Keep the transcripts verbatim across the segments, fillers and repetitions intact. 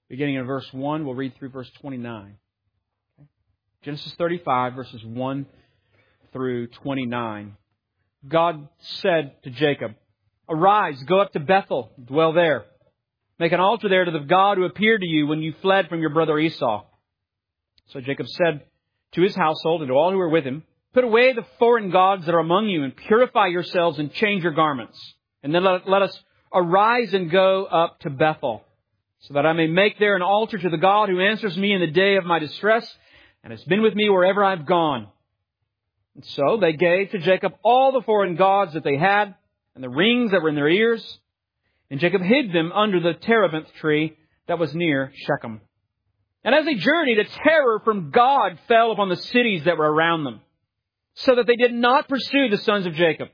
beginning in verse one. We'll read through verse twenty-nine. Genesis thirty-five, verses one through twenty-nine. God said to Jacob, "Arise, go up to Bethel, dwell there. Make an altar there to the God who appeared to you when you fled from your brother Esau." So Jacob said to his household and to all who were with him, "Put away the foreign gods that are among you and purify yourselves and change your garments. And then let, let us arise and go up to Bethel, so that I may make there an altar to the God who answers me in the day of my distress and has been with me wherever I've gone." And so they gave to Jacob all the foreign gods that they had and the rings that were in their ears. And Jacob hid them under the terebinth tree that was near Shechem. And as they journeyed, a terror from God fell upon the cities that were around them, so that they did not pursue the sons of Jacob.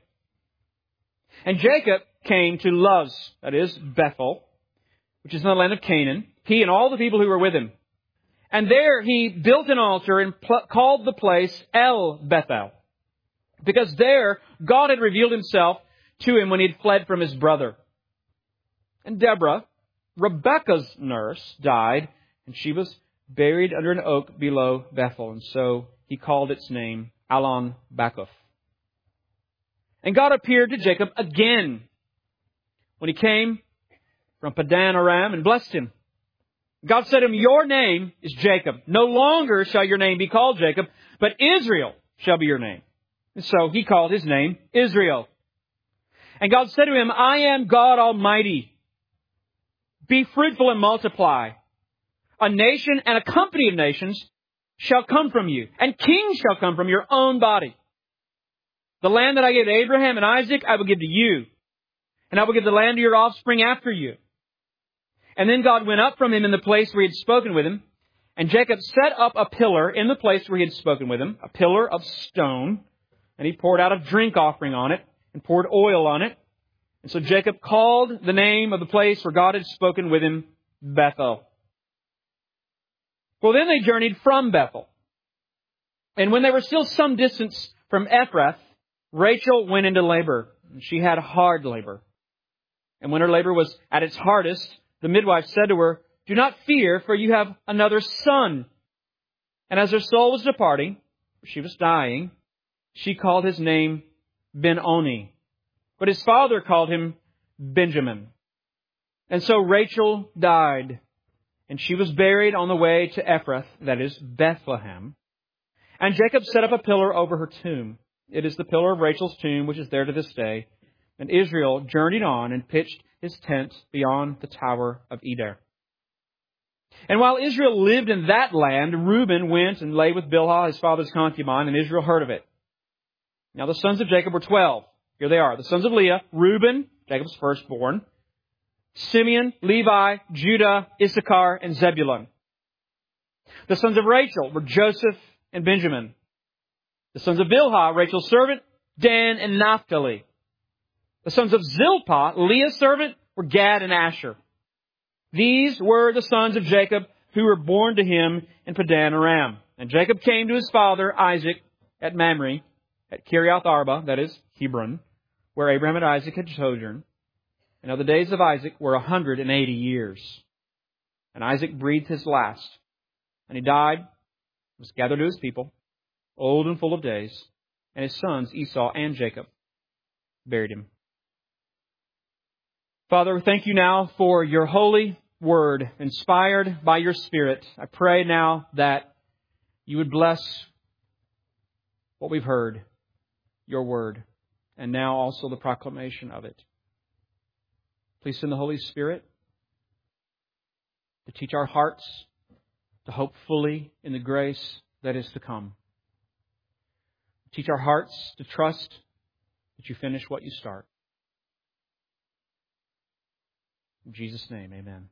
And Jacob came to Luz, that is, Bethel, which is in the land of Canaan, he and all the people who were with him. And there he built an altar and pl- called the place El Bethel, because there God had revealed Himself to him when he had fled from his brother. And Deborah, Rebekah's nurse, died, and she was buried under an oak below Bethel. And so he called its name Allon Bacuth. And God appeared to Jacob again when he came from Padan Aram and blessed him. God said to him, "Your name is Jacob. No longer shall your name be called Jacob, but Israel shall be your name." And so he called his name Israel. And God said to him, "I am God Almighty. Be fruitful and multiply. A nation and a company of nations shall come from you, and kings shall come from your own body. The land that I gave to Abraham and Isaac, I will give to you, and I will give the land to your offspring after you." And then God went up from him in the place where he had spoken with him, and Jacob set up a pillar in the place where he had spoken with him, a pillar of stone, and he poured out a drink offering on it, and poured oil on it. And so Jacob called the name of the place where God had spoken with him Bethel. Well, then they journeyed from Bethel. And when they were still some distance from Ephrath, Rachel went into labor. She had hard labor. And when her labor was at its hardest, the midwife said to her, "Do not fear, for you have another son." And as her soul was departing, for she was dying, she called his name Ben-Oni. But his father called him Benjamin. And so Rachel died, and she was buried on the way to Ephrath, that is, Bethlehem. And Jacob set up a pillar over her tomb. It is the pillar of Rachel's tomb, which is there to this day. And Israel journeyed on and pitched his tent beyond the Tower of Eder. And while Israel lived in that land, Reuben went and lay with Bilhah, his father's concubine, and Israel heard of it. Now the sons of Jacob were twelve. Here they are. The sons of Leah, Reuben, Jacob's firstborn, Simeon, Levi, Judah, Issachar, and Zebulun. The sons of Rachel were Joseph and Benjamin. The sons of Bilhah, Rachel's servant, Dan and Naphtali. The sons of Zilpah, Leah's servant, were Gad and Asher. These were the sons of Jacob who were born to him in Padan Aram. And Jacob came to his father Isaac at Mamre, at Kiriath Arba, that is, Hebron, where Abraham and Isaac had sojourned. And now the days of Isaac were a hundred and eighty years. And Isaac breathed his last. And he died, was gathered to his people, old and full of days. And his sons, Esau and Jacob, buried him. Father, we thank you now for your holy word, inspired by your Spirit. I pray now that you would bless what we've heard, your word, and now also the proclamation of it. Please send the Holy Spirit to teach our hearts to hope fully in the grace that is to come. Teach our hearts to trust that you finish what you start. In Jesus' name, amen.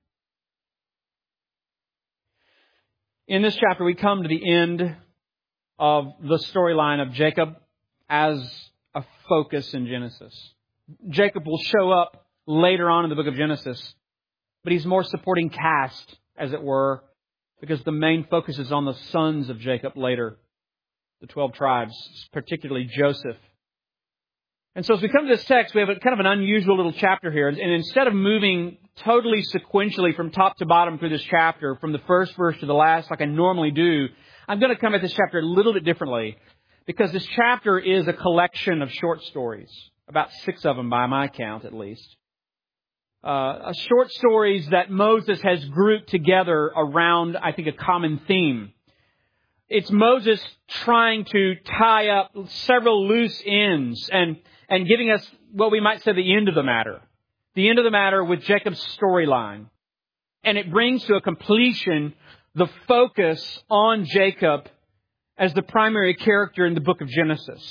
In this chapter, we come to the end of the storyline of Jacob as a focus in Genesis. Jacob will show up later on in the book of Genesis, but he's more supporting cast, as it were, because the main focus is on the sons of Jacob later, the twelve tribes, particularly Joseph. And so as we come to this text, we have a kind of an unusual little chapter here. And instead of moving totally sequentially from top to bottom through this chapter, from the first verse to the last, like I normally do, I'm going to come at this chapter a little bit differently, because this chapter is a collection of short stories, about six of them by my count at least. Uh, short stories that Moses has grouped together around, I think, a common theme. It's Moses trying to tie up several loose ends and, and giving us what we might say the end of the matter. The end of the matter with Jacob's storyline. And it brings to a completion the focus on Jacob as the primary character in the book of Genesis.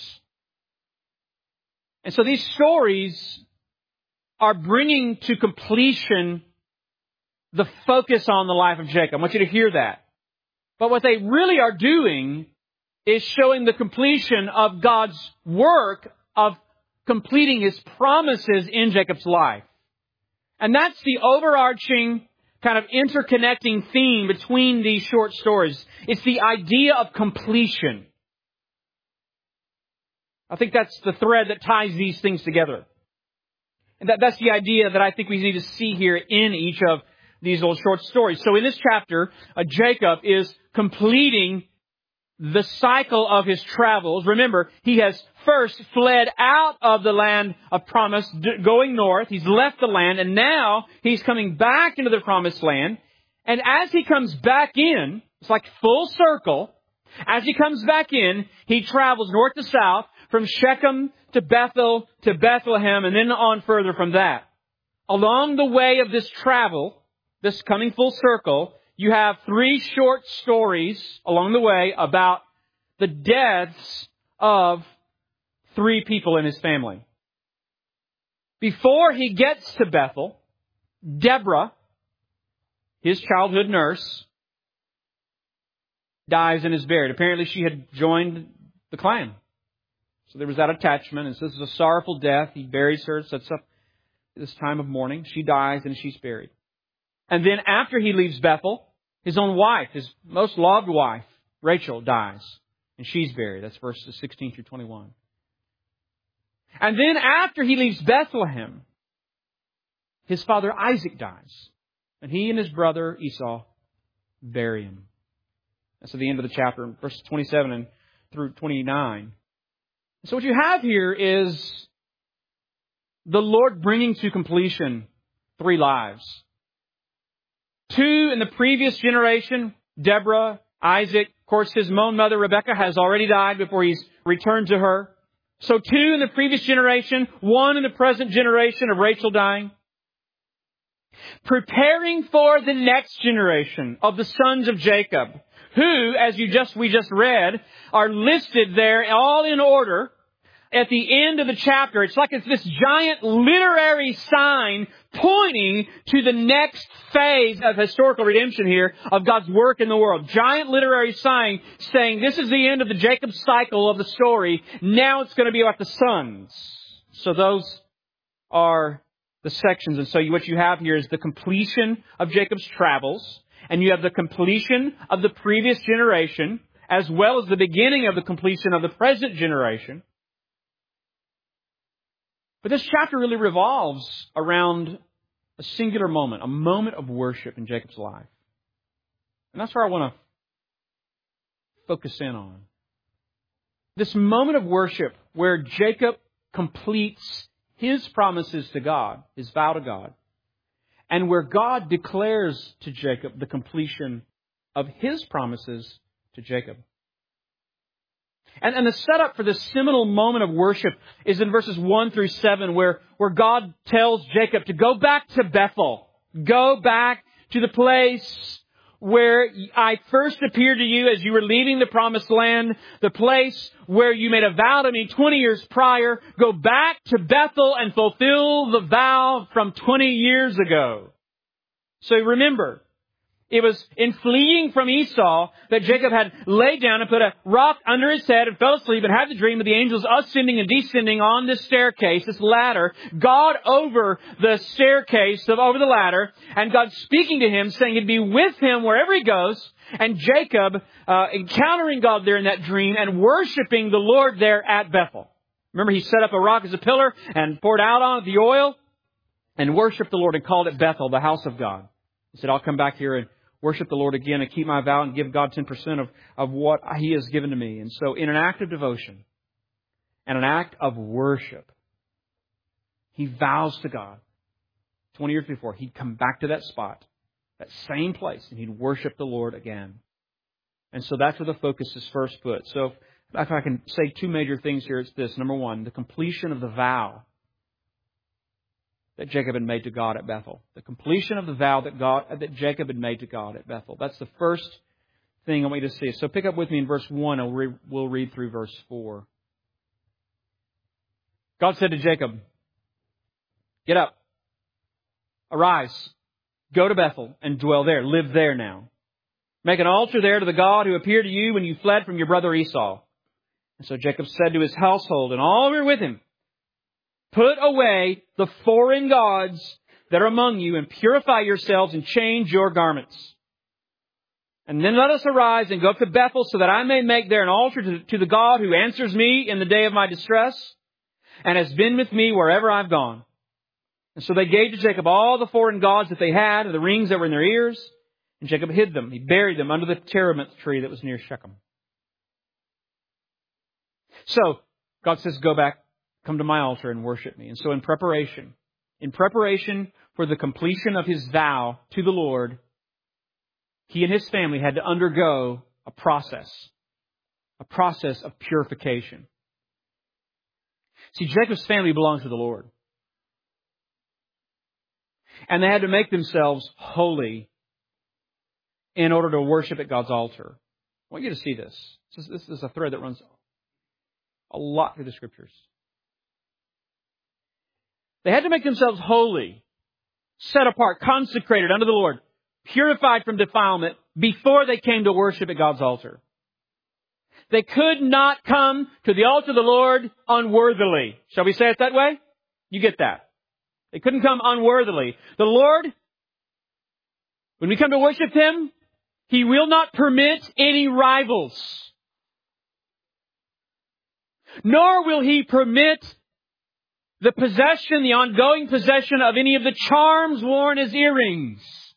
And so these stories are bringing to completion the focus on the life of Jacob. I want you to hear that. But what they really are doing is showing the completion of God's work of completing His promises in Jacob's life. And that's the overarching kind of interconnecting theme between these short stories. It's the idea of completion. I think that's the thread that ties these things together. And that, that's the idea that I think we need to see here in each of these little short stories. So in this chapter, uh, Jacob is completing the cycle of his travels. Remember, he has first fled out of the land of promise, d- going north. He's left the land, and now he's coming back into the promised land. And as he comes back in, it's like full circle. As he comes back in, he travels north to south, from Shechem to Bethel to Bethlehem, and then on further from that. Along the way of this travel, this coming full circle, you have three short stories along the way about the deaths of three people in his family. Before he gets to Bethel, Deborah, his childhood nurse, dies and is buried. Apparently she had joined the clan. So there was that attachment. And so this is a sorrowful death. He buries her, sets up this time of mourning. She dies and she's buried. And then after he leaves Bethel, his own wife, his most loved wife, Rachel, dies. And she's buried. That's verses sixteen through twenty-one. And then after he leaves Bethlehem, his father Isaac dies. And he and his brother Esau bury him. That's at the end of the chapter, verses twenty-seven and through twenty-nine. So what you have here is the Lord bringing to completion three lives. Two in the previous generation, Deborah, Isaac. Of course, his own mother, Rebekah, has already died before he's returned to her. So two in the previous generation, one in the present generation of Rachel dying. Preparing for the next generation of the sons of Jacob, who, as you just we just read, are listed there all in order at the end of the chapter. It's like it's this giant literary sign pointing to the next phase of historical redemption here of God's work in the world. Giant literary sign saying this is the end of the Jacob cycle of the story. Now it's going to be about the sons. So those are the sections. And so what you have here is the completion of Jacob's travels. And you have the completion of the previous generation, as well as the beginning of the completion of the present generation. But this chapter really revolves around a singular moment, a moment of worship in Jacob's life. And that's where I want to focus in on. This moment of worship where Jacob completes his promises to God, his vow to God, and where God declares to Jacob the completion of His promises to Jacob. And, and the setup for this seminal moment of worship is in verses one through seven, where, where God tells Jacob to go back to Bethel. Go back to the place where I first appeared to you as you were leaving the promised land, the place where you made a vow to me twenty years prior. Go back to Bethel and fulfill the vow from twenty years ago. So remember, it was in fleeing from Esau that Jacob had laid down and put a rock under his head and fell asleep and had the dream of the angels ascending and descending on this staircase, this ladder, God over the staircase, of over the ladder, and God speaking to him, saying he'd be with him wherever he goes, and Jacob uh, encountering God there in that dream and worshiping the Lord there at Bethel. Remember, he set up a rock as a pillar and poured out on it the oil and worshiped the Lord and called it Bethel, the house of God. He said, I'll come back here and worship the Lord again and keep my vow and give God ten percent of, of what He has given to me. And so in an act of devotion and an act of worship, he vows to God. twenty years before, he'd come back to that spot, that same place, and he'd worship the Lord again. And so that's where the focus is first put. So if I can say two major things here, it's this. Number one, the completion of the vow that Jacob had made to God at Bethel. The completion of the vow that God that Jacob had made to God at Bethel. That's the first thing I want you to see. So pick up with me in verse one, and we'll read, we'll read through verse four. God said to Jacob, get up, arise, go to Bethel and dwell there. Live there now. Make an altar there to the God who appeared to you when you fled from your brother Esau. And so Jacob said to his household and all who were with him, put away the foreign gods that are among you and purify yourselves and change your garments. And then let us arise and go up to Bethel so that I may make there an altar to, to the God who answers me in the day of my distress and has been with me wherever I've gone. And so they gave to Jacob all the foreign gods that they had and the rings that were in their ears. And Jacob hid them. He buried them under the terebinth tree that was near Shechem. So God says, go back, come to my altar and worship me. And so in preparation, in preparation for the completion of his vow to the Lord, he and his family had to undergo a process, a process of purification. See, Jacob's family belongs to the Lord. And they had to make themselves holy in order to worship at God's altar. I want you to see this. This is, this is a thread that runs a lot through the Scriptures. They had to make themselves holy, set apart, consecrated unto the Lord, purified from defilement before they came to worship at God's altar. They could not come to the altar of the Lord unworthily. Shall we say it that way? You get that. They couldn't come unworthily. The Lord, when we come to worship Him, He will not permit any rivals. Nor will He permit the possession, the ongoing possession of any of the charms worn as earrings.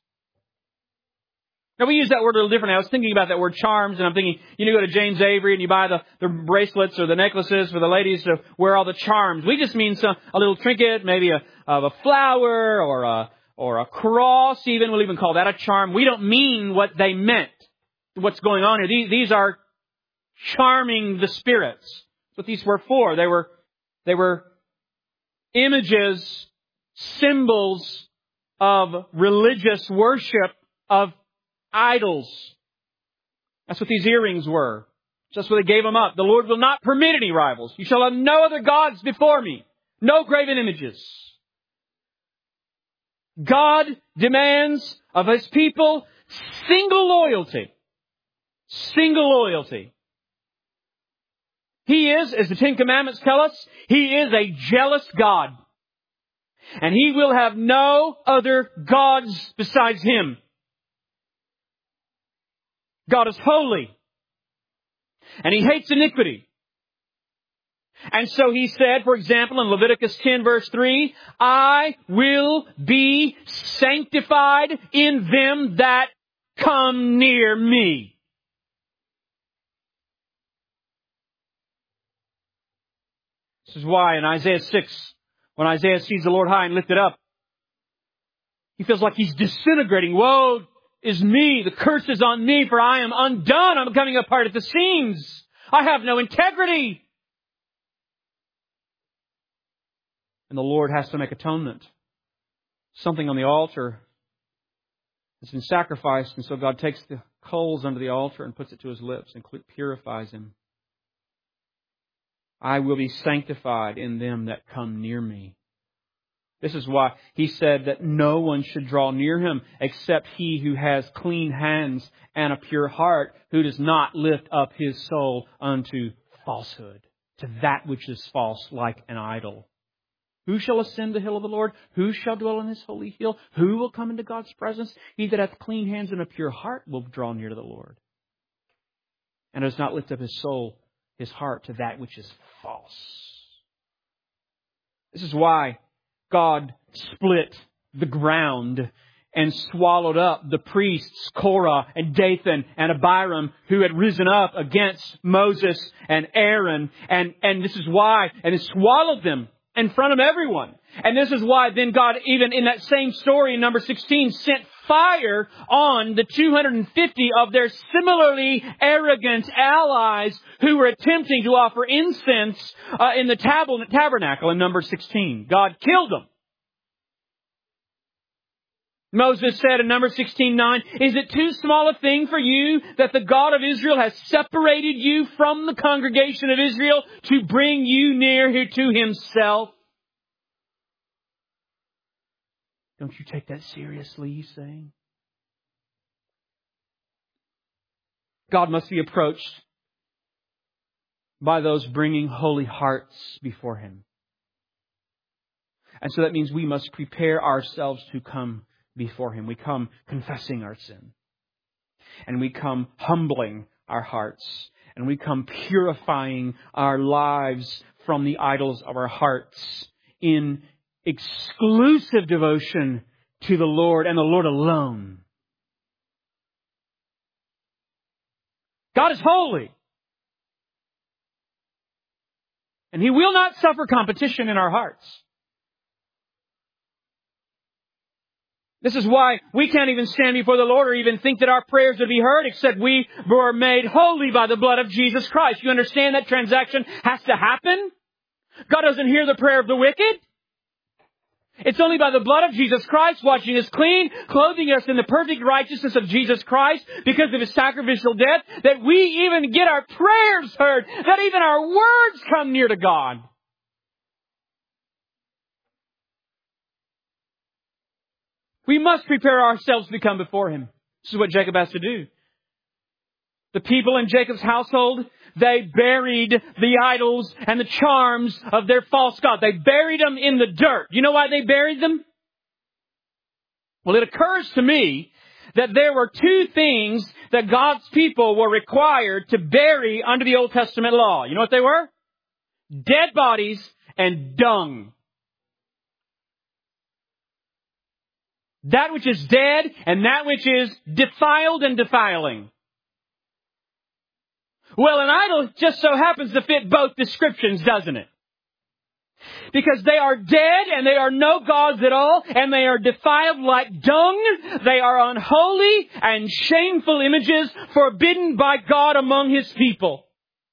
Now, we use that word a little differently. I was thinking about that word charms, and I'm thinking, you know, you go to James Avery and you buy the, the bracelets or the necklaces for the ladies to wear all the charms. We just mean some, a little trinket, maybe a, of a flower or a, or a cross even. We'll even call that a charm. We don't mean what they meant, what's going on here. These, these are charming the spirits. That's what these were for. They were, they were images, symbols of religious worship of idols. That's what these earrings were. Just what they gave them up. The Lord will not permit any rivals. You shall have no other gods before me. No graven images. God demands of His people single loyalty. Single loyalty. He is, as the Ten Commandments tell us, He is a jealous God. And He will have no other gods besides Him. God is holy. And He hates iniquity. And so He said, for example, in Leviticus ten verse three, I will be sanctified in them that come near me. This is why in Isaiah six, when Isaiah sees the Lord high and lifted up, he feels like he's disintegrating. Woe is me, the curse is on me, for I am undone. I'm coming apart at the seams. I have no integrity. And the Lord has to make atonement. Something on the altar has been sacrificed, and so God takes the coals under the altar and puts it to His lips and purifies him. I will be sanctified in them that come near me. This is why He said that no one should draw near Him except he who has clean hands and a pure heart, who does not lift up his soul unto falsehood, to that which is false like an idol. Who shall ascend the hill of the Lord? Who shall dwell in His holy hill? Who will come into God's presence? He that hath clean hands and a pure heart will draw near to the Lord, and does not lift up his soul, his heart, to that which is false. This is why God split the ground and swallowed up the priests, Korah and Dathan and Abiram, who had risen up against Moses and Aaron. And, and this is why, and it swallowed them in front of everyone. And this is why then God, even in that same story in number sixteen, sent fire on the two hundred fifty of their similarly arrogant allies who were attempting to offer incense uh, in the tab- tabernacle in number sixteen. God killed them. Moses said in number sixteen nine, "Is it too small a thing for you that the God of Israel has separated you from the congregation of Israel to bring you near here to Himself?" Don't you take that seriously, he's saying? God must be approached by those bringing holy hearts before Him. And so that means we must prepare ourselves to come before Him. We come confessing our sin. And we come humbling our hearts. And we come purifying our lives from the idols of our hearts in exclusive devotion to the Lord and the Lord alone. God is holy. And He will not suffer competition in our hearts. This is why we can't even stand before the Lord or even think that our prayers would be heard except we were made holy by the blood of Jesus Christ. You understand that transaction has to happen? God doesn't hear the prayer of the wicked. It's only by the blood of Jesus Christ washing us clean, clothing us in the perfect righteousness of Jesus Christ because of His sacrificial death, that we even get our prayers heard, that even our words come near to God. We must prepare ourselves to come before Him. This is what Jacob has to do. The people in Jacob's household, they buried the idols and the charms of their false god. They buried them in the dirt. You know why they buried them? Well, it occurs to me that there were two things that God's people were required to bury under the Old Testament law. You know what they were? Dead bodies and dung. That which is dead and that which is defiled and defiling. Well, an idol just so happens to fit both descriptions, doesn't it? Because they are dead and they are no gods at all and they are defiled like dung. They are unholy and shameful images forbidden by God among His people.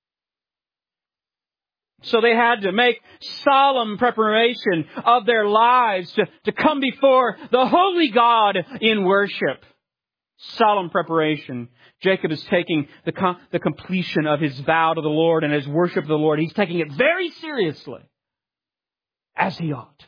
So they had to make solemn preparation of their lives to, to come before the holy God in worship. Solemn preparation. Jacob is taking the, com- the completion of his vow to the Lord and his worship of the Lord. He's taking it very seriously, as he ought.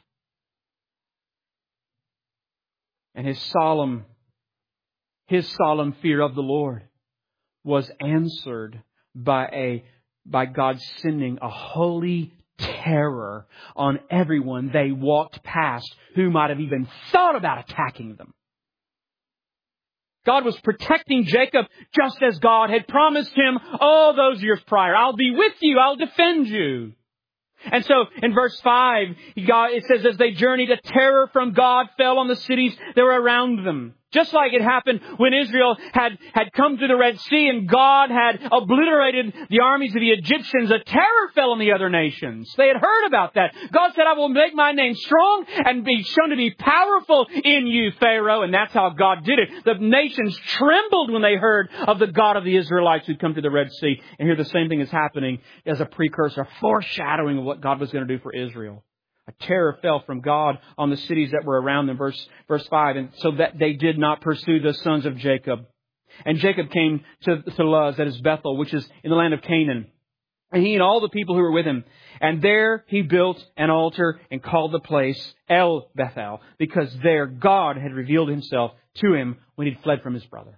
And his solemn, his solemn fear of the Lord was answered by a by God sending a holy terror on everyone they walked past who might have even thought about attacking them. God was protecting Jacob just as God had promised him all those years prior. I'll be with you. I'll defend you. And so in verse five, God, it says, as they journeyed, a terror from God fell on the cities that were around them. Just like it happened when Israel had, had come to the Red Sea and God had obliterated the armies of the Egyptians, a terror fell on the other nations. They had heard about that. God said, I will make my name strong and be shown to be powerful in you, Pharaoh. And that's how God did it. The nations trembled when they heard of the God of the Israelites who'd come to the Red Sea. And here the same thing is happening as a precursor, foreshadowing of what God was going to do for Israel. A terror fell from God on the cities that were around them, verse, verse five, and so that they did not pursue the sons of Jacob. And Jacob came to, to Luz, that is Bethel, which is in the land of Canaan. And he and all the people who were with him. And there he built an altar and called the place El Bethel, because there God had revealed Himself to him when he'd fled from his brother.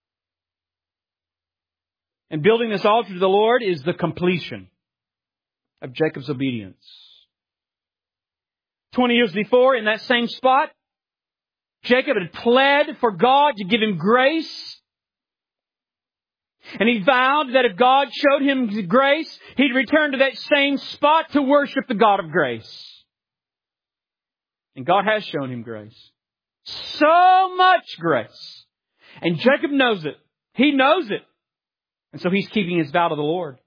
And building this altar to the Lord is the completion of Jacob's obedience. Twenty years before, in that same spot, Jacob had pled for God to give him grace. And he vowed that if God showed him grace, he'd return to that same spot to worship the God of grace. And God has shown him grace. So much grace. And Jacob knows it. He knows it. And so he's keeping his vow to the Lord.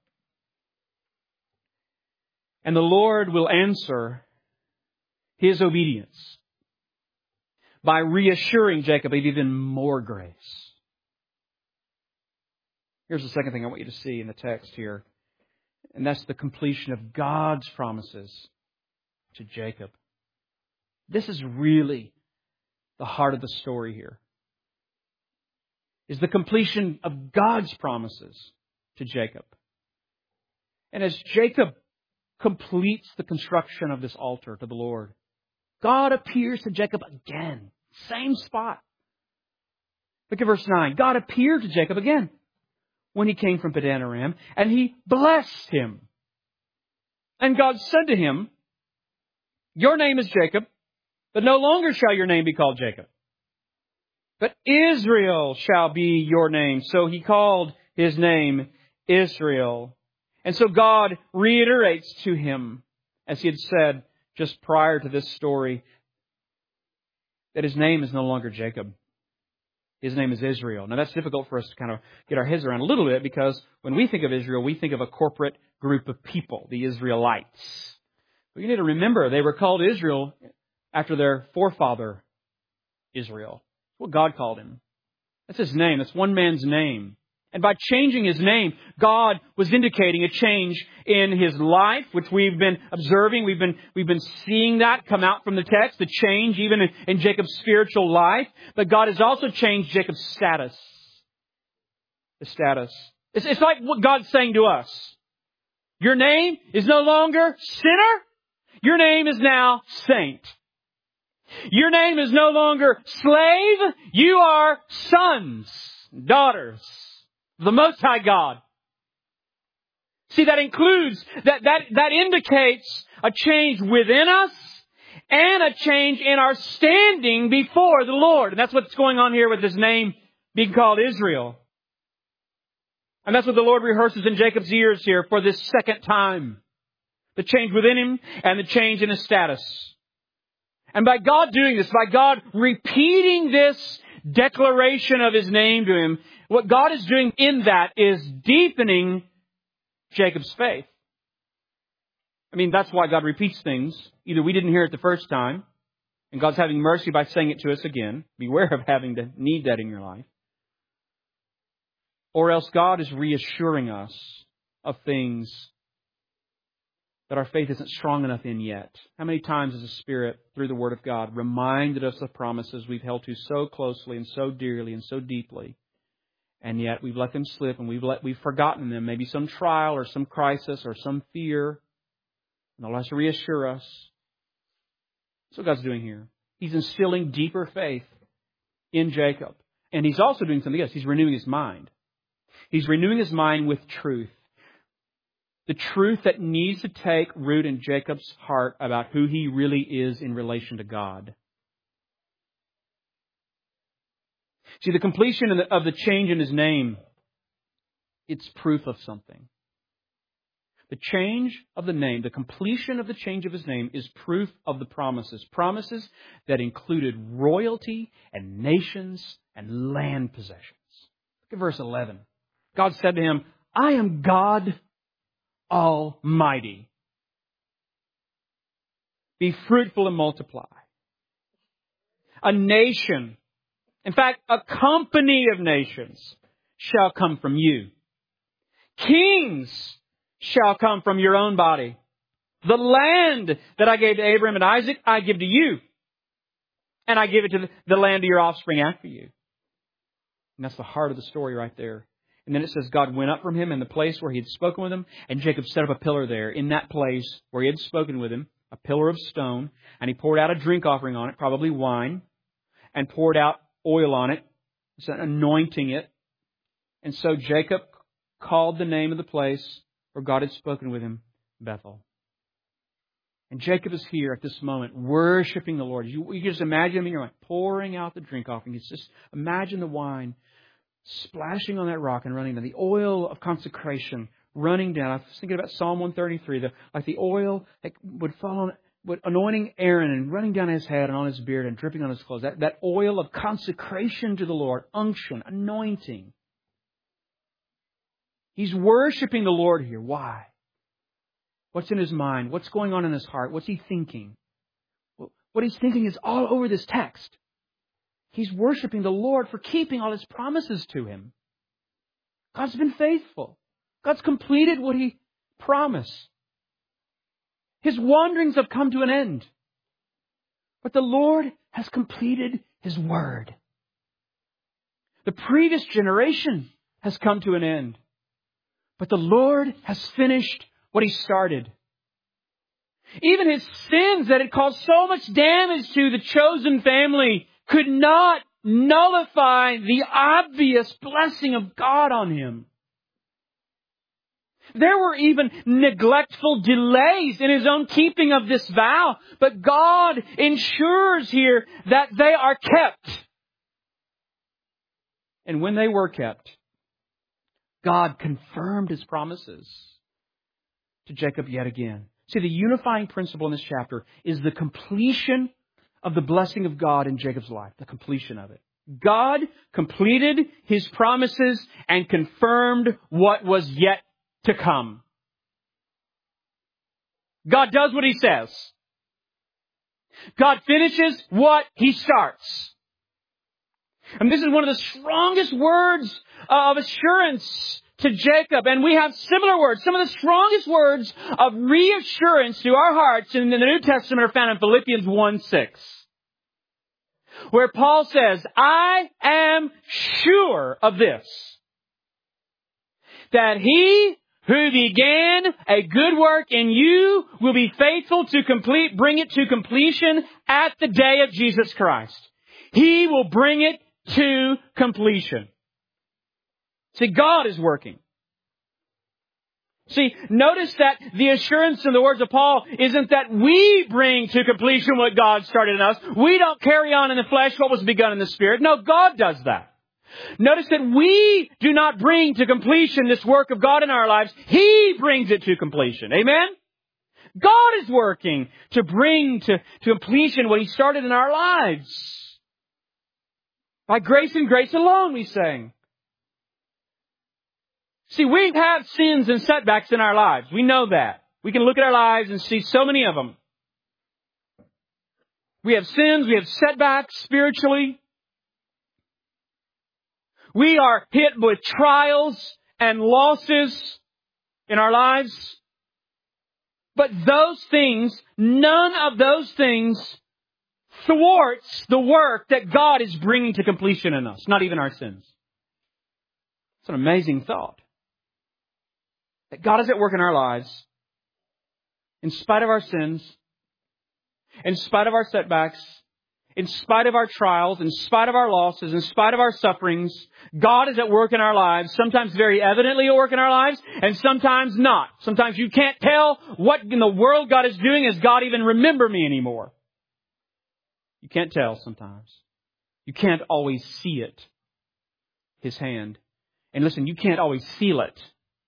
And the Lord will answer his obedience by reassuring Jacob of even more grace. Here's the second thing I want you to see in the text here. And that's the completion of God's promises to Jacob. This is really the heart of the story here. Is the completion of God's promises to Jacob. And as Jacob completes the construction of this altar to the Lord, God appears to Jacob again. Same spot. Look at verse nine. God appeared to Jacob again when he came from Padan Aram, and he blessed him. And God said to him, "Your name is Jacob, but no longer shall your name be called Jacob, but Israel shall be your name." So he called his name Israel. And so God reiterates to him, as he had said just prior to this story, that his name is no longer Jacob. His name is Israel. Now that's difficult for us to kind of get our heads around a little bit, because when we think of Israel, we think of a corporate group of people, the Israelites. But you need to remember, they were called Israel after their forefather, Israel. That's what God called him. That's his name. That's one man's name. And by changing his name, God was indicating a change in his life, which we've been observing. We've been, we've been seeing that come out from the text, the change even in, in Jacob's spiritual life. But God has also changed Jacob's status. The status. It's, it's like what God's saying to us. Your name is no longer sinner. Your name is now saint. Your name is no longer slave. You are sons, daughters of the Most High God. See, that includes, that, that, that indicates a change within us and a change in our standing before the Lord. And that's what's going on here with his name being called Israel. And that's what the Lord rehearses in Jacob's ears here for this second time. The change within him and the change in his status. And by God doing this, by God repeating this declaration of his name to him, what God is doing in that is deepening Jacob's faith. I mean, that's why God repeats things. Either we didn't hear it the first time, and God's having mercy by saying it to us again. Beware of having to need that in your life. Or else God is reassuring us of things that our faith isn't strong enough in yet. How many times has the Spirit, through the Word of God, reminded us of promises we've held to so closely and so dearly and so deeply, and yet we've let them slip and we've let we've forgotten them? Maybe some trial or some crisis or some fear. And the Lord has to reassure us. That's what God's doing here. He's instilling deeper faith in Jacob. And He's also doing something else. He's renewing his mind. He's renewing his mind with truth. The truth that needs to take root in Jacob's heart about who he really is in relation to God. See, the completion of the, of the change in his name, it's proof of something. The change of the name, the completion of the change of his name is proof of the promises. Promises that included royalty and nations and land possessions. Look at verse eleven. God said to him, "I am God Almighty. Be fruitful and multiply. A nation, in fact, a company of nations shall come from you. Kings shall come from your own body. The land that I gave to Abraham and Isaac, I give to you. And I give it to the land of your offspring after you." And that's the heart of the story right there. And then it says God went up from him in the place where he had spoken with him, and Jacob set up a pillar there in that place where he had spoken with him, a pillar of stone, and he poured out a drink offering on it, probably wine, and poured out oil on it, anointing it. And so Jacob called the name of the place where God had spoken with him, Bethel. And Jacob is here at this moment, worshiping the Lord. You, you just imagine him in your mind, pouring out the drink offering. It's just imagine the wine splashing on that rock and running down. The oil of consecration running down. I was thinking about Psalm one thirty-three. The, like the oil that would fall on what anointing Aaron and running down his head and on his beard and dripping on his clothes. That, that oil of consecration to the Lord, unction, anointing. He's worshiping the Lord here. Why? What's in his mind? What's going on in his heart? What's he thinking? What he's thinking is all over this text. He's worshiping the Lord for keeping all His promises to him. God's been faithful. God's completed what He promised. His wanderings have come to an end. But the Lord has completed His word. The previous generation has come to an end. But the Lord has finished what He started. Even His sins that had caused so much damage to the chosen family could not nullify the obvious blessing of God on Him. There were even neglectful delays in His own keeping of this vow, but God ensures here that they are kept. And when they were kept, God confirmed His promises to Jacob yet again. See, the unifying principle in this chapter is the completion of the blessing of God in Jacob's life, the completion of it. God completed His promises and confirmed what was yet to come. God does what He says. God finishes what He starts. And this is one of the strongest words of assurance to Jacob. And we have similar words. Some of the strongest words of reassurance to our hearts in the New Testament are found in Philippians one six. Where Paul says, I am sure of this, that He who began a good work in you will be faithful to complete, bring it to completion at the day of Jesus Christ. He will bring it to completion. See, God is working. See, notice that the assurance in the words of Paul isn't that we bring to completion what God started in us. We don't carry on in the flesh what was begun in the Spirit. No, God does that. Notice that we do not bring to completion this work of God in our lives. He brings it to completion. Amen? God is working to bring to, to completion what He started in our lives. By grace and grace alone, we sang. See, we have sins and setbacks in our lives. We know that. We can look at our lives and see so many of them. We have sins, we have setbacks spiritually. We are hit with trials and losses in our lives. But those things, none of those things thwarts the work that God is bringing to completion in us. Not even our sins. It's an amazing thought. That God is at work in our lives, in spite of our sins, in spite of our setbacks, in spite of our trials, in spite of our losses, in spite of our sufferings. God is at work in our lives, sometimes very evidently at work in our lives, and sometimes not. Sometimes you can't tell what in the world God is doing. Does God even remember me anymore? You can't tell sometimes. You can't always see it, His hand. And listen, you can't always feel it.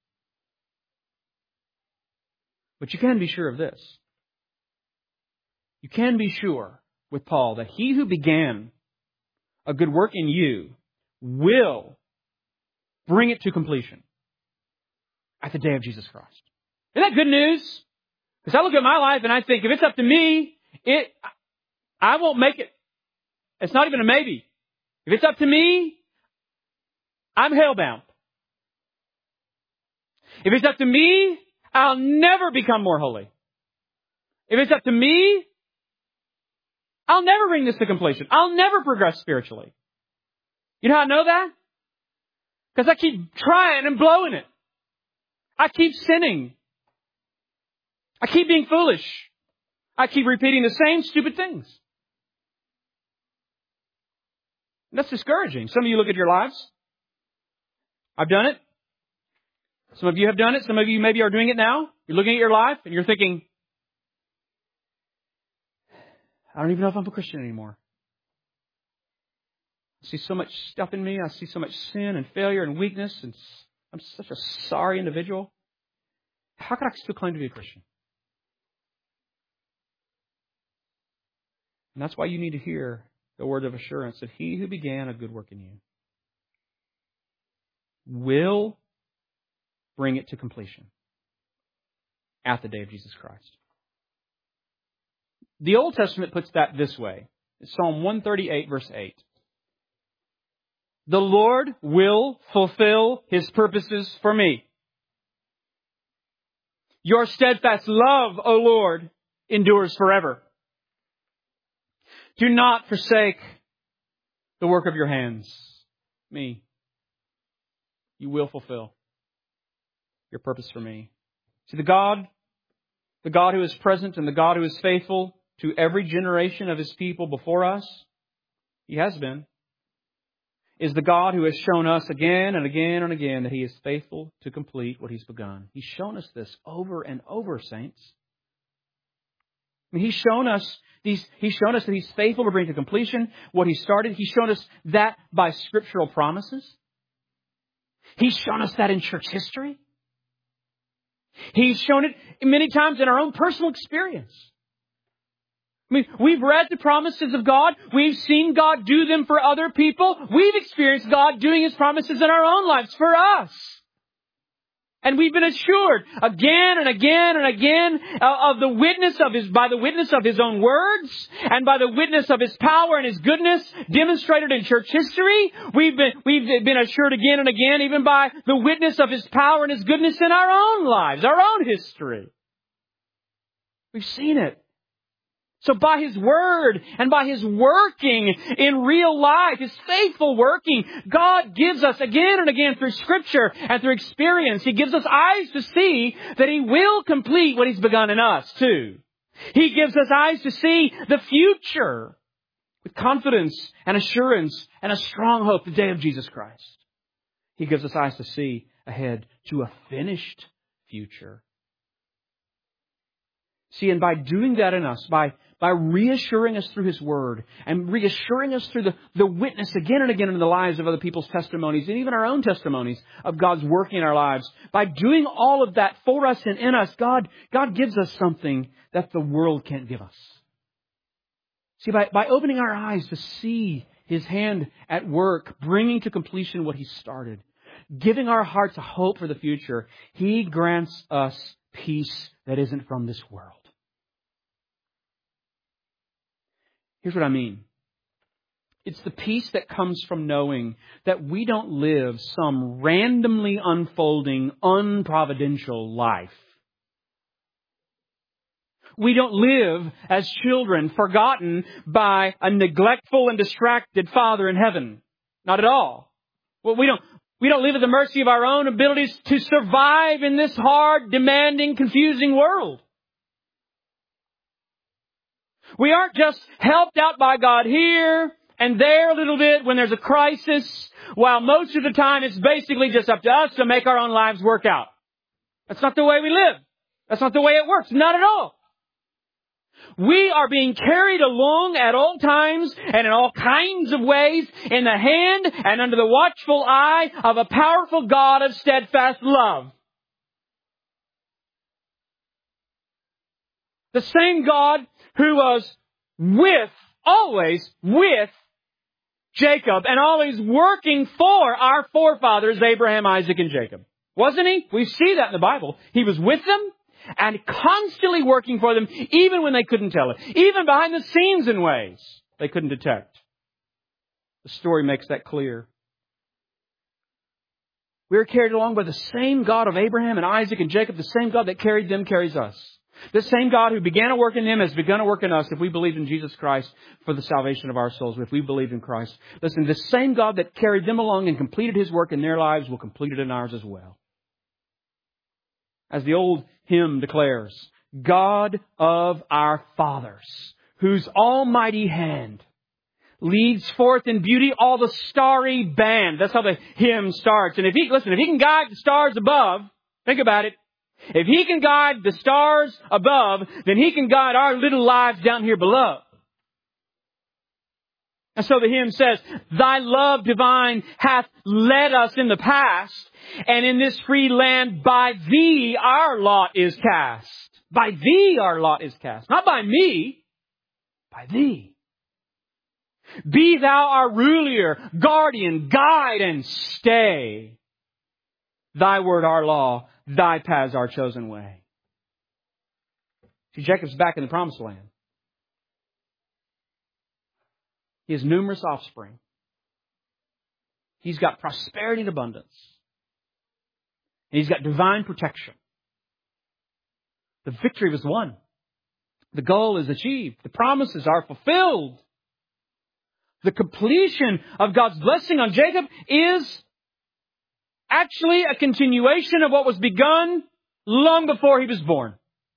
But you can be sure of this. You can be sure with Paul that He who began a good work in you will bring it to completion at the day of Jesus Christ. Isn't that good news? Because I look at my life and I think if it's up to me, it I won't make it. It's not even a maybe. If it's up to me, I'm hellbound. If it's up to me, I'll never become more holy. If it's up to me, I'll never bring this to completion. I'll never progress spiritually. You know how I know that? Because I keep trying and blowing it. I keep sinning. I keep being foolish. I keep repeating the same stupid things. And that's discouraging. Some of you look at your lives. I've done it. Some of you have done it. Some of you maybe are doing it now. You're looking at your life and you're thinking, I don't even know if I'm a Christian anymore. I see so much stuff in me. I see so much sin and failure and weakness. And I'm such a sorry individual. How can I still claim to be a Christian? And that's why you need to hear the word of assurance that He who began a good work in you will bring it to completion at the day of Jesus Christ. The Old Testament puts that this way. Psalm one thirty-eight, verse eight. The Lord will fulfill His purposes for me. Your steadfast love, O Lord, endures forever. Do not forsake the work of your hands. Me. You will fulfill your purpose for me. See, the God, the God who is present and the God who is faithful to every generation of His people before us, He has been, is the God who has shown us again and again and again that He is faithful to complete what He's begun. He's shown us this over and over, saints. I mean, He's shown us these, He's shown us that He's faithful to bring to completion what He started. He's shown us that by scriptural promises. He's shown us that in church history. He's shown it many times in our own personal experience. I mean, we've read the promises of God. We've seen God do them for other people. We've experienced God doing His promises in our own lives for us. And we've been assured again and again and again of the witness of His, by the witness of His own words and by the witness of His power and His goodness demonstrated in church history. We've been, we've been assured again and again even by the witness of His power and His goodness in our own lives, our own history. We've seen it. So by His Word and by His working in real life, His faithful working, God gives us again and again through Scripture and through experience, He gives us eyes to see that He will complete what He's begun in us too. He gives us eyes to see the future with confidence and assurance and a strong hope, the day of Jesus Christ. He gives us eyes to see ahead to a finished future. See, and by doing that in us, by, by reassuring us through His Word and reassuring us through the, the witness again and again in the lives of other people's testimonies and even our own testimonies of God's work in our lives, by doing all of that for us and in us, God, God gives us something that the world can't give us. See, by, by opening our eyes to see His hand at work, bringing to completion what He started, giving our hearts a hope for the future, He grants us peace that isn't from this world. Here's what I mean. It's the peace that comes from knowing that we don't live some randomly unfolding, unprovidential life. We don't live as children forgotten by a neglectful and distracted Father in heaven. Not at all. Well, we don't, we don't live at the mercy of our own abilities to survive in this hard, demanding, confusing world. We aren't just helped out by God here and there a little bit when there's a crisis, while most of the time it's basically just up to us to make our own lives work out. That's not the way we live. That's not the way it works. Not at all. We are being carried along at all times and in all kinds of ways in the hand and under the watchful eye of a powerful God of steadfast love. The same God who was with, always with Jacob and always working for our forefathers, Abraham, Isaac, and Jacob. Wasn't He? We see that in the Bible. He was with them and constantly working for them, even when they couldn't tell it. Even behind the scenes in ways they couldn't detect. The story makes that clear. We are carried along by the same God of Abraham and Isaac and Jacob. The same God that carried them carries us. The same God who began a work in them has begun a work in us if we believe in Jesus Christ for the salvation of our souls, if we believe in Christ. Listen, the same God that carried them along and completed His work in their lives will complete it in ours as well. As the old hymn declares, God of our fathers, whose almighty hand leads forth in beauty all the starry band. That's how the hymn starts. And if he, listen, if He can guide the stars above, think about it. If He can guide the stars above, then He can guide our little lives down here below. And so the hymn says, Thy love divine hath led us in the past, and in this free land by Thee our lot is cast. By Thee our lot is cast. Not by me, by Thee. Be thou our ruler, guardian, guide, and stay. Thy word our law, thy paths our chosen way. See, Jacob's back in the promised land. He has numerous offspring. He's got prosperity and abundance. And he's got divine protection. The victory was won. The goal is achieved. The promises are fulfilled. The completion of God's blessing on Jacob is actually a continuation of what was begun long before he was born.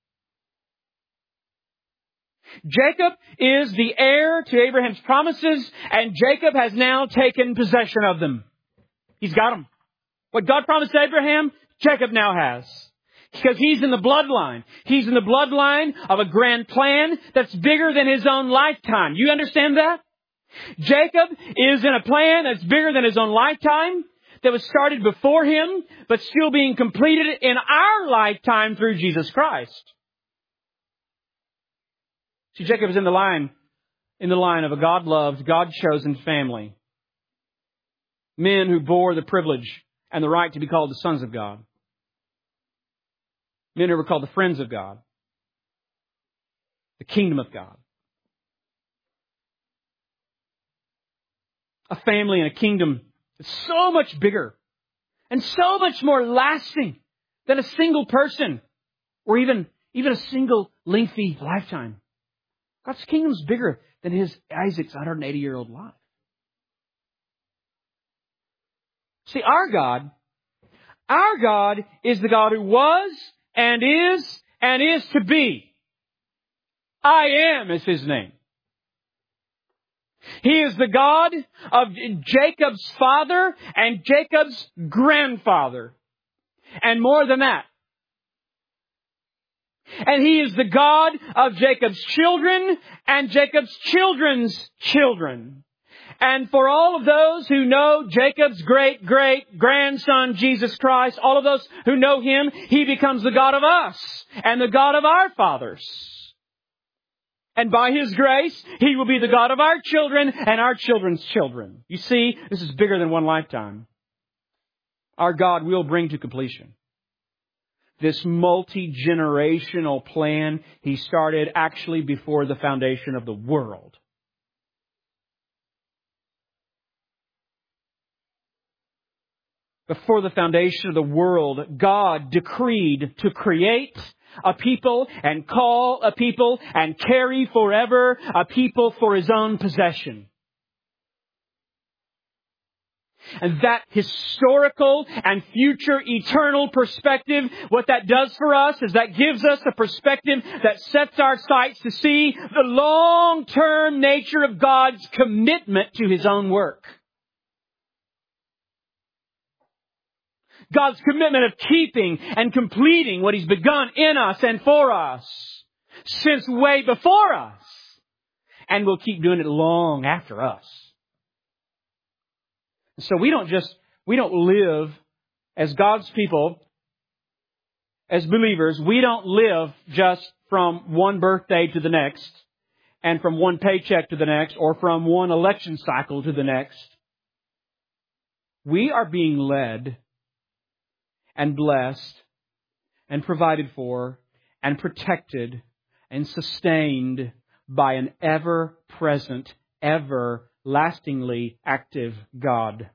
Jacob is the heir to Abraham's promises, and Jacob has now taken possession of them. He's got them. What God promised Abraham, Jacob now has. Because he's in the bloodline. He's in the bloodline of a grand plan that's bigger than his own lifetime. You understand that? Jacob is in a plan that's bigger than his own lifetime, that was started before him, but still being completed in our lifetime through Jesus Christ. See, Jacob is in the line, in the line of a God-loved, God-chosen family. Men who bore the privilege and the right to be called the sons of God. Men who were called the friends of God. The kingdom of God. A family and a kingdom that's so much bigger and so much more lasting than a single person or even, even a single lengthy lifetime. God's kingdom is bigger than his Isaac's one hundred eighty year old life. See, our God, our God is the God who was and is and is to be. I am is his name. He is the God of Jacob's father and Jacob's grandfather. And more than that. And he is the God of Jacob's children and Jacob's children's children. And for all of those who know Jacob's great-great-grandson, Jesus Christ, all of those who know him, he becomes the God of us and the God of our fathers. And by his grace, he will be the God of our children and our children's children. You see, this is bigger than one lifetime. Our God will bring to completion this multi-generational plan he started actually before the foundation of the world. Before the foundation of the world, God decreed to create a people and call a people and carry forever a people for his own possession. And that historical and future eternal perspective, what that does for us is that gives us a perspective that sets our sights to see the long-term nature of God's commitment to his own work. God's commitment of keeping and completing what he's begun in us and for us since way before us. And will keep doing it long after us. So we don't just, we don't live as God's people, as believers. We don't live just from one birthday to the next and from one paycheck to the next or from one election cycle to the next. We are being led and blessed and provided for and protected and sustained by an ever-present, everlastingly active God.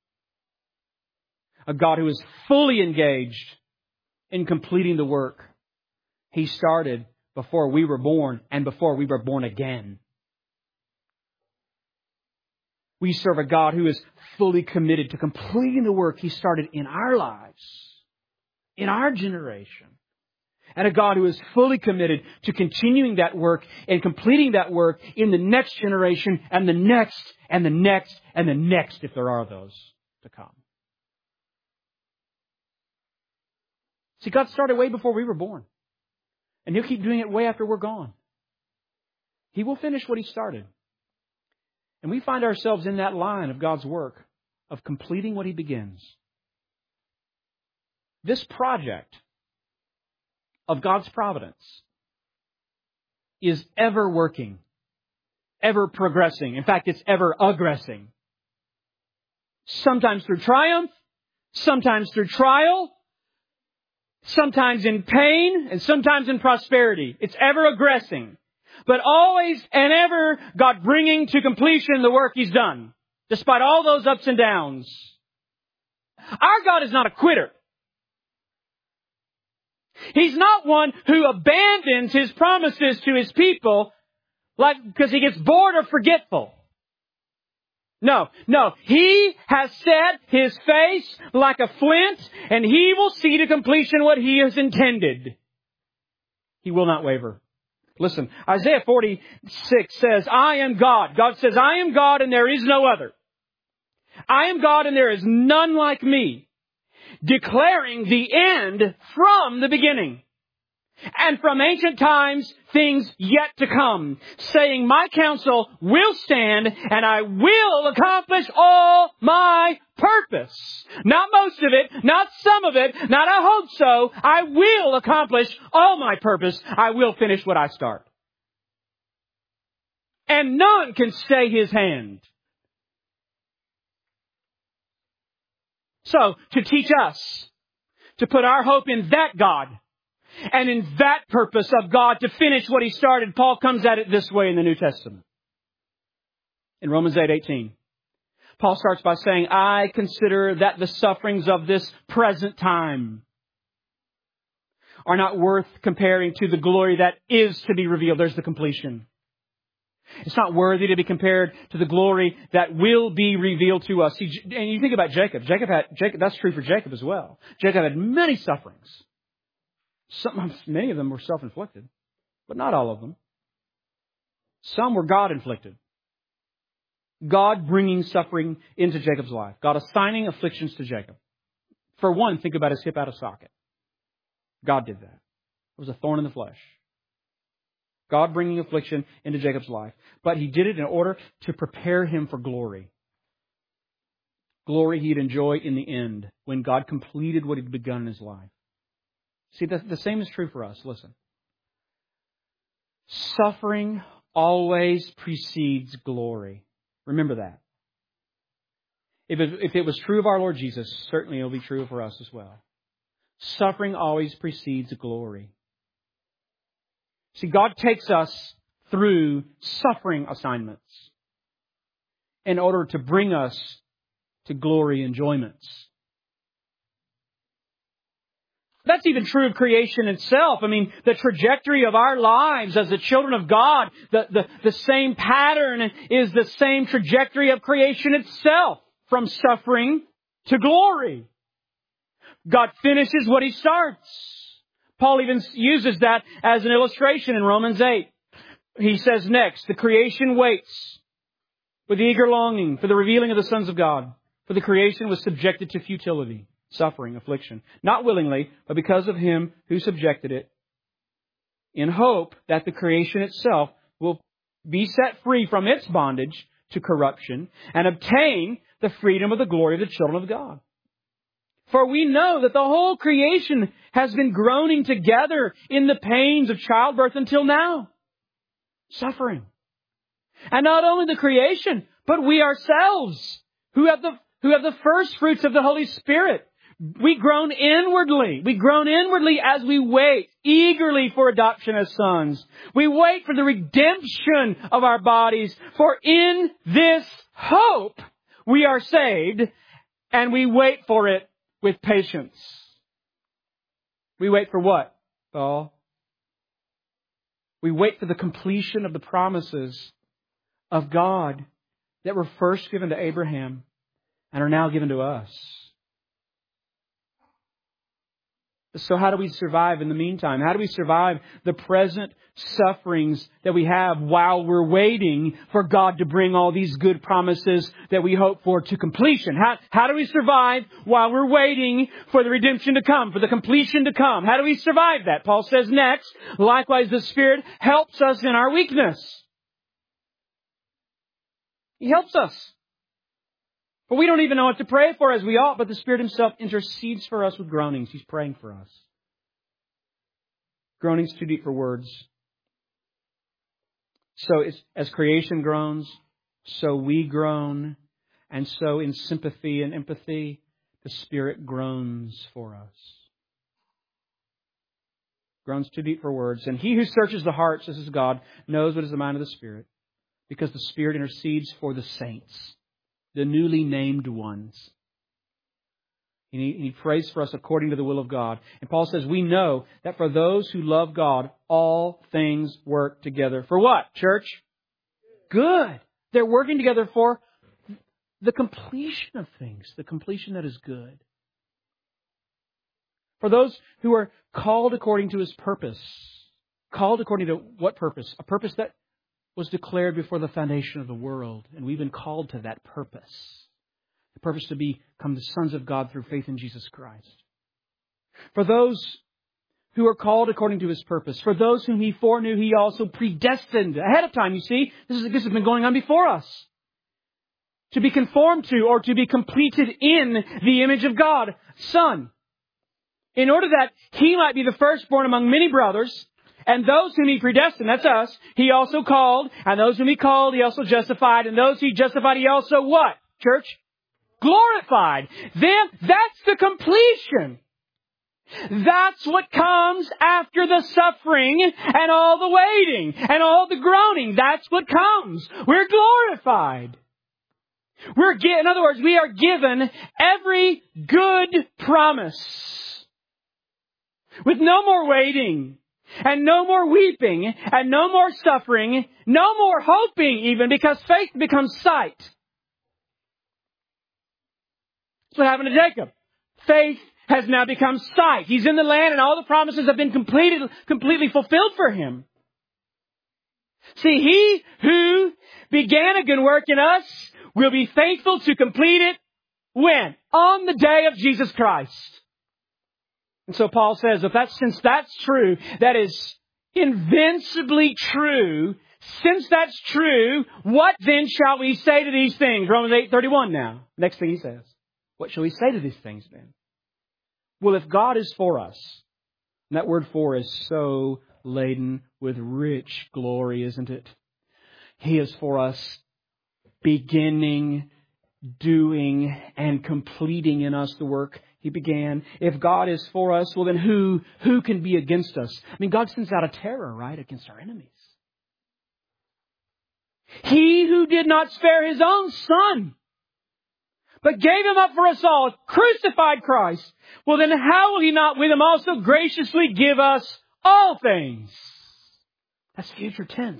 A God who is fully engaged in completing the work he started before we were born and before we were born again. We serve a God who is fully committed to completing the work he started in our lives, in our generation. And a God who is fully committed to continuing that work and completing that work in the next generation and the next and the next and the next, if there are those to come. See, God started way before we were born. And he'll keep doing it way after we're gone. He will finish what he started. And we find ourselves in that line of God's work of completing what he begins. This project of God's providence is ever working, ever progressing. In fact, it's ever aggressing. Sometimes through triumph, sometimes through trial, sometimes in pain, and sometimes in prosperity. It's ever aggressing. But always and ever, God bringing to completion the work He's done, despite all those ups and downs. Our God is not a quitter. He's not one who abandons His promises to His people like because He gets bored or forgetful. No, no. He has set His face like a flint, and He will see to completion what He has intended. He will not waver. Listen, Isaiah forty-six says, I am God. God says, I am God and there is no other. I am God and there is none like me. Declaring the end from the beginning. And from ancient times, things yet to come. Saying, my counsel will stand and I will accomplish all my purpose. Not most of it, not some of it, not I hope so. I will accomplish all my purpose. I will finish what I start. And none can stay His hand. So, to teach us to put our hope in that God and in that purpose of God to finish what He started, Paul comes at it this way in the New Testament. In Romans eight eighteen, Paul starts by saying, I consider that the sufferings of this present time are not worth comparing to the glory that is to be revealed. There's the completion. It's not worthy to be compared to the glory that will be revealed to us. See, and you think about Jacob. Jacob had, Jacob, that's true for Jacob as well. Jacob had many sufferings. Some, many of them were self-inflicted, but not all of them. Some were God-inflicted. God bringing suffering into Jacob's life. God assigning afflictions to Jacob. For one, think about his hip out of socket. God did that. It was a thorn in the flesh. God bringing affliction into Jacob's life. But He did it in order to prepare him for glory. Glory he'd enjoy in the end when God completed what He'd begun in his life. See, the, the same is true for us. Listen. Suffering always precedes glory. Remember that. If it, if it was true of our Lord Jesus, certainly it'll be true for us as well. Suffering always precedes glory. See, God takes us through suffering assignments in order to bring us to glory enjoyments. That's even true of creation itself. I mean, the trajectory of our lives as the children of God, the, the, the same pattern is the same trajectory of creation itself, from suffering to glory. God finishes what He starts. Paul even uses that as an illustration in Romans eight. He says next, the creation waits with eager longing for the revealing of the sons of God. For the creation was subjected to futility, suffering, affliction, not willingly, but because of Him who subjected it, in hope that the creation itself will be set free from its bondage to corruption and obtain the freedom of the glory of the children of God. For we know that the whole creation has been groaning together in the pains of childbirth until now. Suffering. And not only the creation, but we ourselves, who have the, who have the first fruits of the Holy Spirit. We groan inwardly. We groan inwardly as we wait eagerly for adoption as sons. We wait for the redemption of our bodies. For in this hope we are saved, and we wait for it with patience. We wait for what, Paul? We wait for the completion of the promises of God that were first given to Abraham and are now given to us. So how do we survive in the meantime? How do we survive the present sufferings that we have while we're waiting for God to bring all these good promises that we hope for to completion? How, how do we survive while we're waiting for the redemption to come, for the completion to come? How do we survive that? Paul says next, likewise the Spirit helps us in our weakness. He helps us. But we don't even know what to pray for as we ought, but the Spirit Himself intercedes for us with groanings. He's praying for us. Groanings too deep for words. So it's, as creation groans, so we groan. And so in sympathy and empathy, the Spirit groans for us. Groans too deep for words. And He who searches the hearts, this is God, knows what is the mind of the Spirit, because the Spirit intercedes for the saints, the newly named ones. And he, he prays for us according to the will of God. And Paul says, we know that for those who love God, all things work together. For what, church? Good. They're working together for the completion of things, the completion that is good. For those who are called according to His purpose. Called according to what purpose? A purpose that was declared before the foundation of the world. And we've been called to that purpose. The purpose to become the sons of God through faith in Jesus Christ. For those who are called according to His purpose. For those whom He foreknew, He also predestined ahead of time. You see, this, is, this has been going on before us. To be conformed to or to be completed in the image of God, Son. In order that He might be the firstborn among many brothers. And those whom He predestined, that's us, He also called. And those whom He called, He also justified. And those He justified, He also what, church? Glorified. Then that's the completion. That's what comes after the suffering and all the waiting and all the groaning. That's what comes. We're glorified. We're, in other words, we are given every good promise. With no more waiting, and no more weeping, and no more suffering, no more hoping even, because faith becomes sight. That's what happened to Jacob. Faith has now become sight. He's in the land, and all the promises have been completed, completely fulfilled for him. See, He who began a good work in us will be faithful to complete it when? On the day of Jesus Christ. And so Paul says, if that's, since that's true, that is invincibly true, since that's true, what then shall we say to these things? Romans eight thirty-one now. Next thing he says. What shall we say to these things then? Well, if God is for us, and that word for is so laden with rich glory, isn't it? He is for us, beginning, doing, and completing in us the work He began. If God is for us, well then who, who can be against us? I mean, God sends out a terror, right, against our enemies. He who did not spare His own Son, but gave Him up for us all, crucified Christ, well then how will He not with Him also graciously give us all things? That's future tense.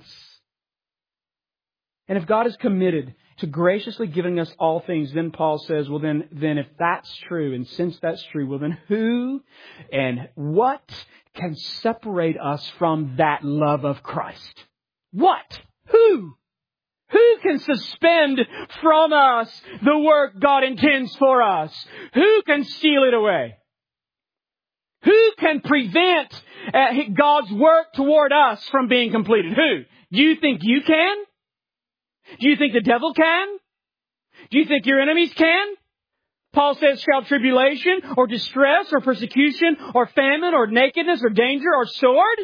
And if God is committed to graciously giving us all things, then Paul says, well then, then if that's true, and since that's true, well then who and what can separate us from that love of Christ? What? Who? Who can suspend from us the work God intends for us? Who can steal it away? Who can prevent uh, God's work toward us from being completed? Who? Do you think you can? Do you think the devil can? Do you think your enemies can? Paul says, shall tribulation or distress or persecution or famine or nakedness or danger or sword?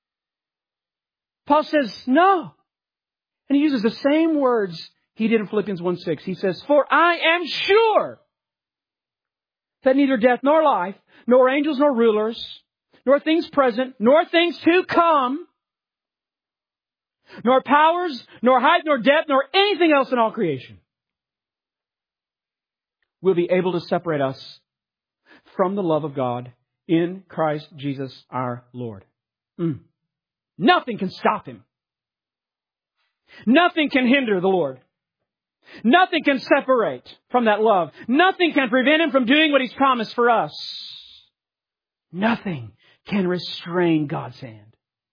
Paul says, no. And he uses the same words he did in Philippians one six. He says, for I am sure that neither death nor life, nor angels nor rulers, nor things present, nor things to come, nor powers, nor height, nor depth, nor anything else in all creation will be able to separate us from the love of God in Christ Jesus our Lord. Mm. Nothing can stop Him. Nothing can hinder the Lord. Nothing can separate from that love. Nothing can prevent Him from doing what He's promised for us. Nothing can restrain God's hand.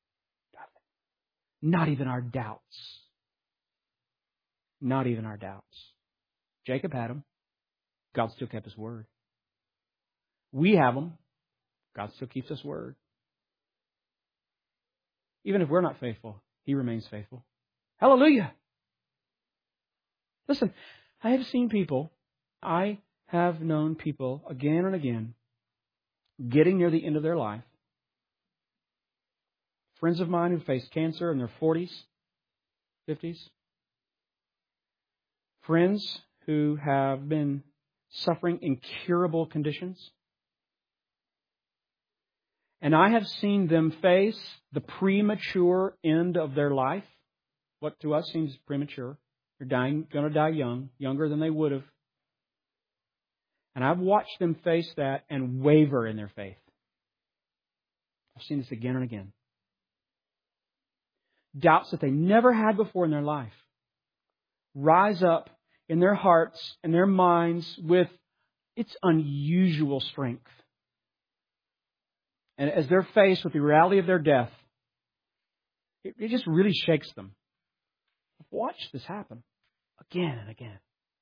Not even our doubts. Not even our doubts. Jacob had them. God still kept His word. We have them. God still keeps His word. Even if we're not faithful, He remains faithful. Hallelujah. Listen, I have seen people, I have known people again and again getting near the end of their life. Friends of mine who faced cancer in their forties, fifties. Friends who have been suffering incurable conditions. And I have seen them face the premature end of their life. What to us seems premature. They're dying, going to die young, younger than they would have. And I've watched them face that and waver in their faith. I've seen this again and again. Doubts that they never had before in their life rise up in their hearts and their minds with its unusual strength. And as they're faced with the reality of their death, it, it just really shakes them. I've watched this happen again and again.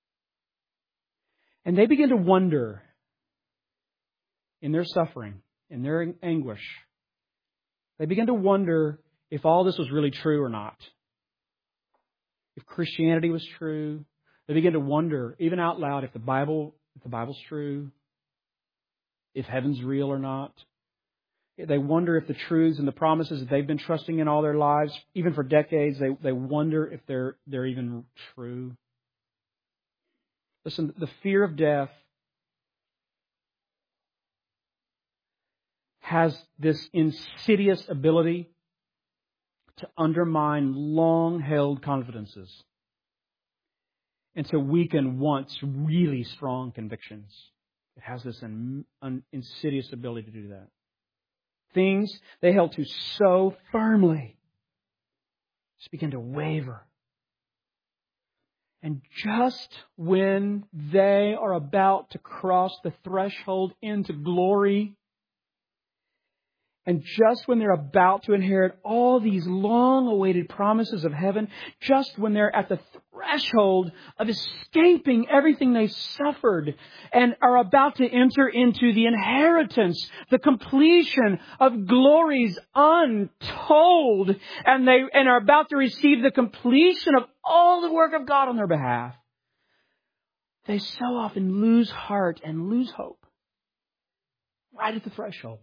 And they begin to wonder in their suffering, in their anguish. They begin to wonder if all this was really true or not. If Christianity was true. They begin to wonder, even out loud, if the Bible, if the Bible's true. If heaven's real or not. They wonder if the truths and the promises that they've been trusting in all their lives, even for decades, they, they wonder if they're they're even true. Listen, the fear of death has this insidious ability to undermine long-held confidences and to weaken once really strong convictions. It has this un, un, insidious ability to do that. Things they held to so firmly just begin to waver. And just when they are about to cross the threshold into glory, and just when they're about to inherit all these long-awaited promises of heaven, just when they're at the threshold of escaping everything they suffered and are about to enter into the inheritance, the completion of glories untold, and they and are about to receive the completion of all the work of God on their behalf, they so often lose heart and lose hope right at the threshold.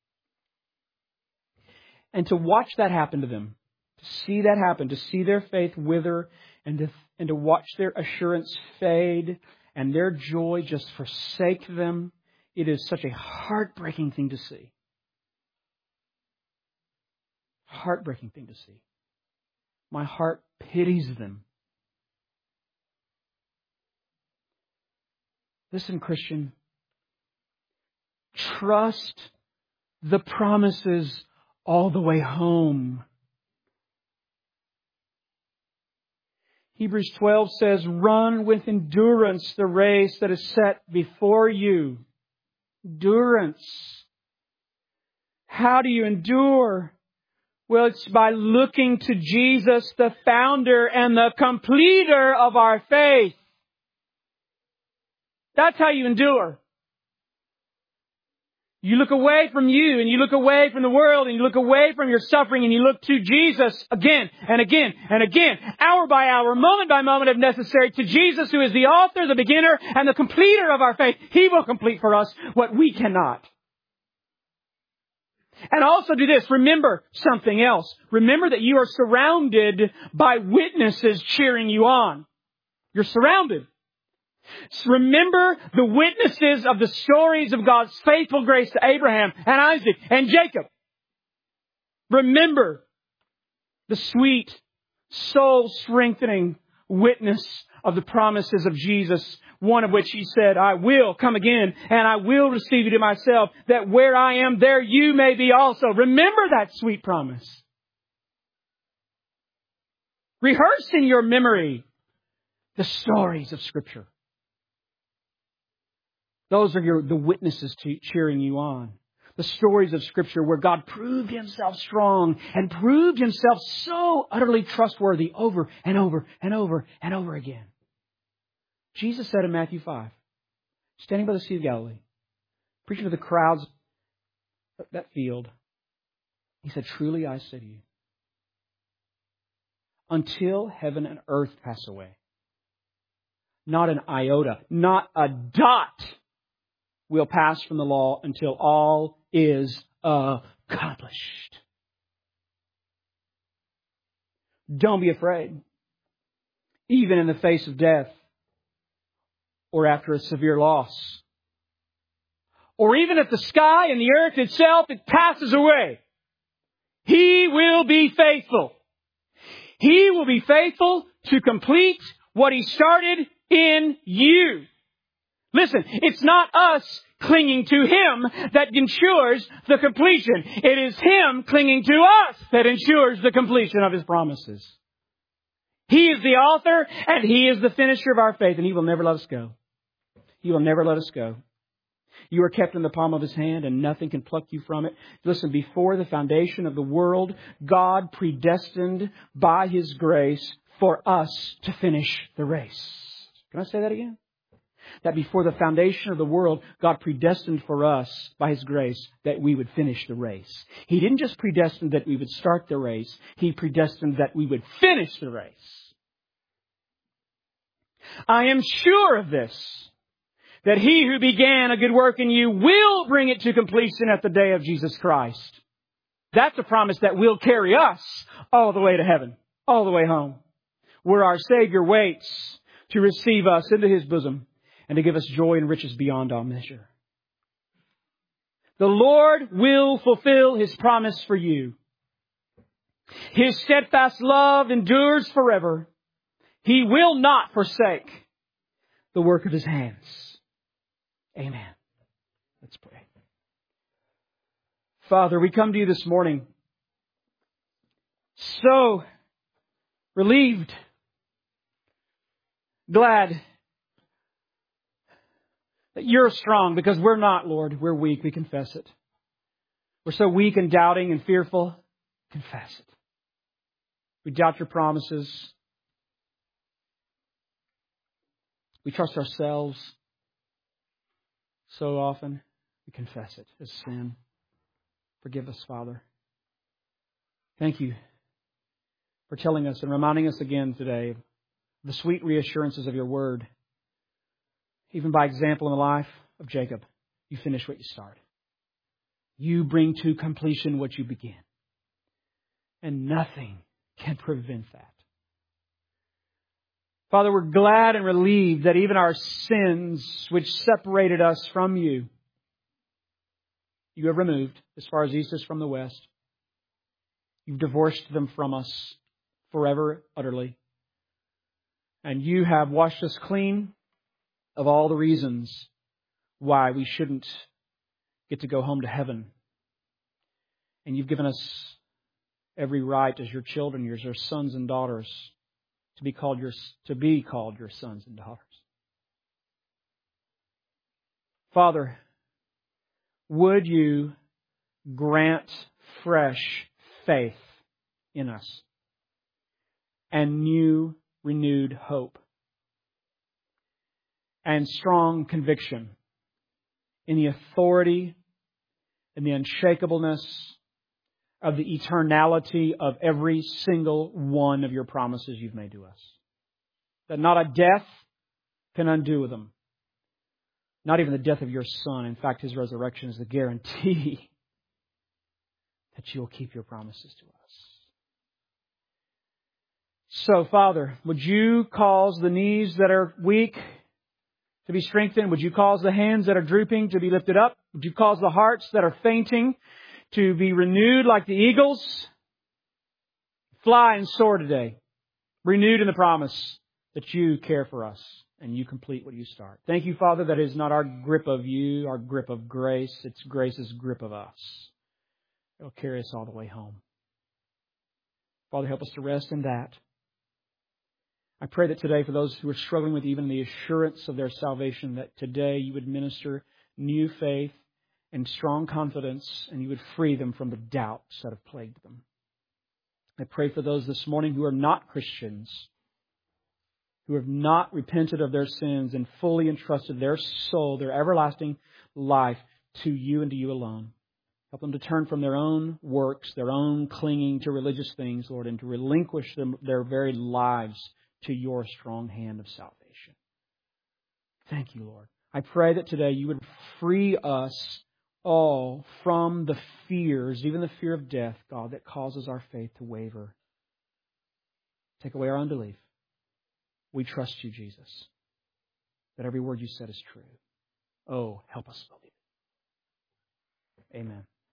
And to watch that happen to them, to see that happen, to see their faith wither, and to, and to watch their assurance fade, and their joy just forsake them, it is such a heartbreaking thing to see. Heartbreaking thing to see. My heart pities them. Listen, Christian, trust the promises all the way home. Hebrews twelve says, run with endurance the race that is set before you. Endurance. How do you endure? Well, it's by looking to Jesus, the founder and the completer of our faith. That's how you endure. You look away from you and you look away from the world and you look away from your suffering and you look to Jesus again and again and again, hour by hour, moment by moment if necessary, to Jesus who is the author, the beginner, and the completer of our faith. He will complete for us what we cannot. And also do this, remember something else. Remember that you are surrounded by witnesses cheering you on. You're surrounded. Remember the witnesses of the stories of God's faithful grace to Abraham and Isaac and Jacob. Remember the sweet, soul-strengthening witness of the promises of Jesus, one of which He said, I will come again and I will receive you to myself, that where I am, there you may be also. Remember that sweet promise. Rehearse in your memory the stories of Scripture. Those are your, the witnesses to cheering you on. The stories of Scripture where God proved Himself strong and proved Himself so utterly trustworthy over and over and over and over again. Jesus said in Matthew five, standing by the Sea of Galilee, preaching to the crowds at that field, He said, truly I say to you, until heaven and earth pass away, not an iota, not a dot will pass from the law until all is accomplished. Don't be afraid. even in the face of death, or after a severe loss, or even if the sky and the earth itself, it passes away, He will be faithful. He will be faithful to complete what He started in you. Listen, it's not us clinging to Him that ensures the completion. It is Him clinging to us that ensures the completion of His promises. He is the author and He is the finisher of our faith, and He will never let us go. He will never let us go. You are kept in the palm of His hand and nothing can pluck you from it. Listen, before the foundation of the world, God predestined by His grace for us to finish the race. Can I say that again? That before the foundation of the world, God predestined for us by His grace that we would finish the race. He didn't just predestine that we would start the race. He predestined that we would finish the race. I am sure of this, that He who began a good work in you will bring it to completion at the day of Jesus Christ. That's a promise that will carry us all the way to heaven, all the way home, where our Savior waits to receive us into His bosom and to give us joy and riches beyond all measure. The Lord will fulfill His promise for you. His steadfast love endures forever. He will not forsake the work of His hands. Amen. Let's pray. Father, we come to You this morning so relieved, glad that You're strong, because we're not, Lord. We're weak. We confess it. We're so weak and doubting and fearful. Confess it. We doubt Your promises. We trust ourselves. So often we confess it as sin. Forgive us, Father. Thank You for telling us and reminding us again today of the sweet reassurances of Your word. Even by example in the life of Jacob, You finish what You start. You bring to completion what You begin. And nothing can prevent that. Father, we're glad and relieved that even our sins, which separated us from You, You have removed as far as east is from the west. You've divorced them from us forever, utterly. And You have washed us clean of all the reasons why we shouldn't get to go home to heaven. And You've given us every right as Your children, as Your sons and daughters, to be called your to be called Your sons and daughters. Father, would You grant fresh faith in us and new renewed hope and strong conviction in the authority and the unshakableness of the eternality of every single one of Your promises You've made to us. That not a death can undo them. Not even the death of Your Son. In fact, His resurrection is the guarantee that You'll keep Your promises to us. So, Father, would You cause the knees that are weak to be strengthened? Would You cause the hands that are drooping to be lifted up? Would You cause the hearts that are fainting to be renewed like the eagles? Fly and soar today, renewed in the promise that You care for us and You complete what You start. Thank You, Father, that it is not our grip of You, our grip of grace. It's grace's grip of us. It'll carry us all the way home. Father, help us to rest in that. I pray that today, for those who are struggling with even the assurance of their salvation, that today You would minister new faith and strong confidence, and You would free them from the doubts that have plagued them. I pray for those this morning who are not Christians, who have not repented of their sins and fully entrusted their soul, their everlasting life to You and to You alone. Help them to turn from their own works, their own clinging to religious things, Lord, and to relinquish them, their very lives to Your strong hand of salvation. Thank You, Lord. I pray that today You would free us all from the fears, even the fear of death, God, that causes our faith to waver. Take away our unbelief. We trust you, Jesus, that every word you said is true. Oh, help us believe it. Amen.